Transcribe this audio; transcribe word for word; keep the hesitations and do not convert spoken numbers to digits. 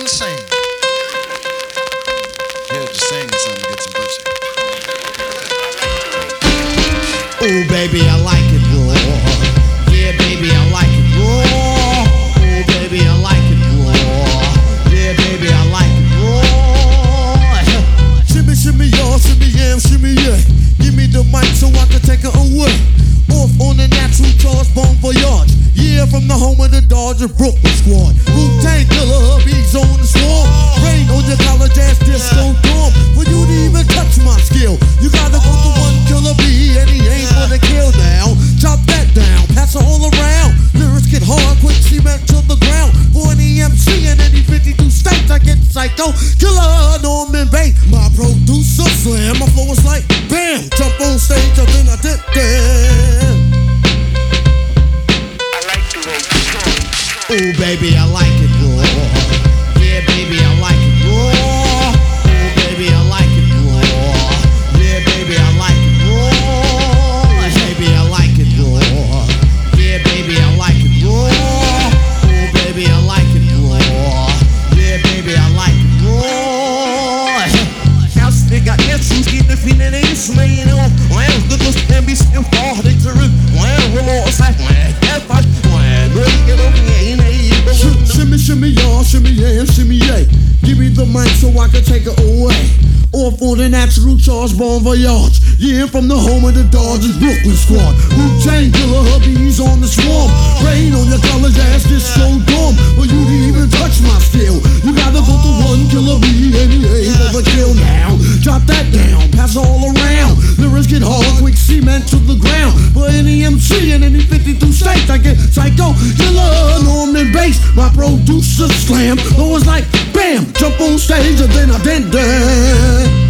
sing. Here to sing something to get some pussy. Oh baby, I like it raw. Yeah, baby, I like it raw. Oh baby, I like it raw. Yeah, baby, I like it raw. Shimmy, shimmy, y'all, shimmy, yam, shimmy, yeah. Give me the mic so I can take it away. Off on the natural charge, Bon Voyage. Yeah, from the home of the Dodger Brooklyn squad. Wu-Tang Killer, hubby's on the swarm. Rain on your college ass disco dorm. For you to even touch my skill, you gotta go to one killer B, and he ain't for the kill now. Chop that down, pass it all around. Lyrics get hard, quick cement to the ground. For any M C in any fifty-two states, I get psycho. Killer, Norman Bates, my producer slam. My flow is like bam, jump on stage, and then I did that. Oh baby, I like it raw. Yeah, baby, I like it raw. Oh baby, I like it raw. Yeah, baby, I like it raw. Baby, I like it raw. Yeah, baby, I like it raw. Oh baby, I like it raw. Yeah, baby, I like it raw. House they got issues, get the feeling they slaying on. When the good can be still far, they turn. When remorse, I when if I when look at them. Shimmy, shimmy, y'all, shimmy, yeah, shimmy, yeah. Give me the mic so I can take it away. Off on the natural charge, Bon Voyage. Yeah, from the home of the Dodgers Brooklyn squad. Wu-Tang Killer, hubby's on the swarm. Rain on your college ass, disco dorm. For you to even touch my skill, you gotta go to one killer B, and he ain't for the kill now. Drop that down, pass it all around. Lyrics get hard, quick cement to the ground. For any M C in any fifty-two states, I get psycho. Killer, Norman Bates, my producer slam. Though it's like bam, jump on stage and then I did that.